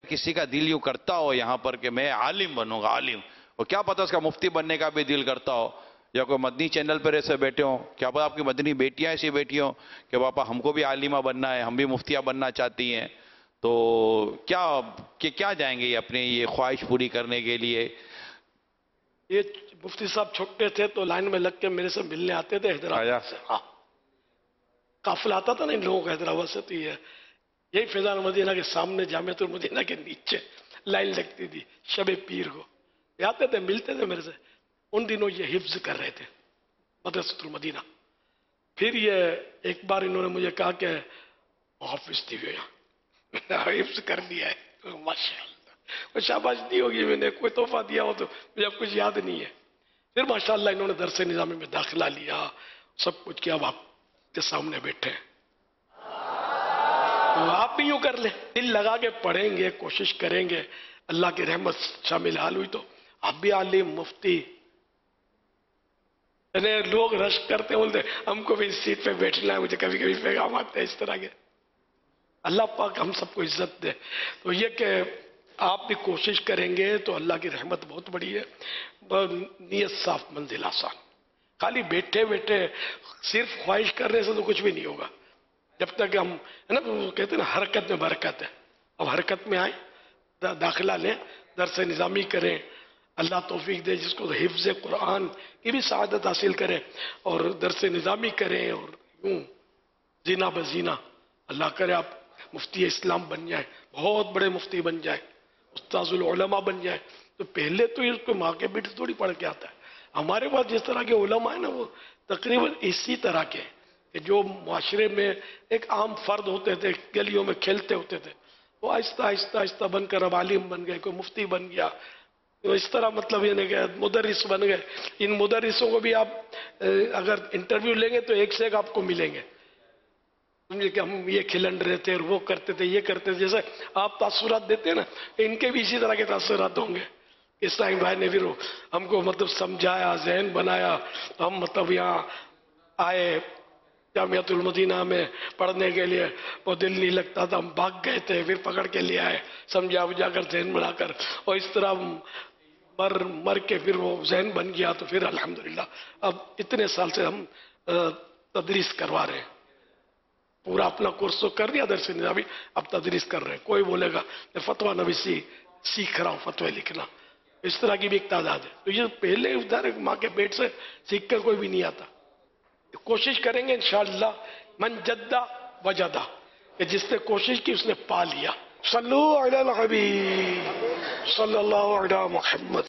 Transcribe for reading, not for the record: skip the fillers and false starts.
کسی کا دل یوں کرتا ہو یہاں پر کہ میں عالم بنوں گا، عالم، اور کیا پتہ اس کا مفتی بننے کا بھی دل کرتا ہو، یا کوئی مدنی چینل پر ایسے بیٹھے ہوں، کیا پتہ آپ کی مدنی بیٹیاں ایسی بیٹھی ہوں کہ پاپا ہم کو بھی عالمہ بننا ہے، ہم بھی مفتیہ بننا چاہتی ہیں، تو کیا جائیں گے یہ اپنی یہ خواہش پوری کرنے کے لیے؟ یہ مفتی صاحب چھوٹے تھے تو لائن میں لگ کے میرے سے ملنے آتے تھے حیدرآباد سے، ہاں قافلہ آتا تھا نا ان لوگوں کا حیدرآباد سے، تو یہی فیضان المدینہ کے سامنے جامعۃ المدینہ کے نیچے لائن لگتی تھی شب پیر کو، یہ آتے تھے ملتے تھے میرے سے، ان دنوں یہ حفظ کر رہے تھے مدرسۃ المدینہ۔ پھر یہ ایک بار انہوں نے مجھے کہا کہ حافظ تھی حفظ کر دیا ہے، ماشاء اللہ، وہ شاباش دی ہوگی، میں نے کوئی تحفہ دیا ہو تو مجھے اب کچھ یاد نہیں ہے۔ پھر ماشاءاللہ انہوں نے درس نظامی میں داخلہ لیا، سب کچھ کیا، اب آپ کے سامنے بیٹھے ہیں، تو آپ بھی یوں کر لیں، دل لگا کے پڑھیں گے، کوشش کریں گے، اللہ کی رحمت شامل حال ہوئی تو آپ بھی عالم مفتی۔ یعنی لوگ رشک کرتے بولتے ہم کو بھی اس سیٹ پہ بیٹھنا ہے، مجھے کبھی کبھی پیغام آتے ہیں اس طرح کے، اللہ پاک ہم سب کو عزت دے۔ تو یہ کہ آپ بھی کوشش کریں گے تو اللہ کی رحمت بہت بڑی ہے، نیت صاف منزل آسان، خالی بیٹھے بیٹھے صرف خواہش کرنے سے تو کچھ بھی نہیں ہوگا، جب تک ہم ہے نا کہتے ہیں نا حرکت میں برکت ہے، اب حرکت میں آئیں، داخلہ لیں، درس نظامی کریں، اللہ توفیق دے جس کو حفظ قرآن کی بھی سعادت حاصل کریں، اور درس نظامی کریں، اور یوں زینہ بزینہ اللہ کرے آپ مفتی اسلام بن جائیں، بہت بڑے مفتی بن جائیں، استاذ العلماء بن جائیں۔ تو پہلے تو اس کو ماں کے پیٹ سے تھوڑی پڑھ کے آتا ہے، ہمارے پاس جس طرح کے علماء ہیں نا وہ تقریباً اسی طرح کے کہ جو معاشرے میں ایک عام فرد ہوتے تھے، گلیوں میں کھیلتے ہوتے تھے، وہ آہستہ آہستہ آہستہ بن کر اب عالم بن گئے، کوئی مفتی بن گیا، تو اس طرح مطلب یہ نہیں کہ مدرس بن گئے۔ ان مدرسوں کو بھی آپ اگر انٹرویو لیں گے تو ایک سے ایک آپ کو ملیں گے، سمجھے کہ ہم یہ کھلن رہے تھے اور وہ کرتے تھے، یہ کرتے تھے، جیسے آپ تاثرات دیتے ہیں نا، ان کے بھی اسی طرح کے تاثرات ہوں گے۔ اسلام بھائی نے پھر ہم کو مطلب سمجھایا، ذہن بنایا، ہم مطلب یہاں آئے جامعۃ المدینہ میں پڑھنے کے لیے، وہ دل نہیں لگتا تھا، ہم بھاگ گئے تھے، پھر پکڑ کے لے آئے، سمجھا بجھا کر ذہن بنا کر، اور اس طرح مر کے پھر وہ ذہن بن گیا، تو پھر الحمدللہ اب اتنے سال سے ہم تدریس کروا رہے ہیں، پورا اپنا کورس تو کر دیا درس نظامی، اب تدریس کر رہے ہیں۔ کوئی بولے گا میں فتویٰ نویسی سیکھ رہا ہوں، فتوے لکھنا، اس طرح کی بھی ایک تعداد ہے۔ تو یہ پہلے ادھر ماں کے پیٹ سے سیکھ کر کوئی بھی نہیں آتا، کوشش کریں گے انشاءاللہ، من جدہ وجدہ، کہ جس نے کوشش کی اس نے پا لیا۔ صلو علی الحبیب صلی اللہ علی محمد۔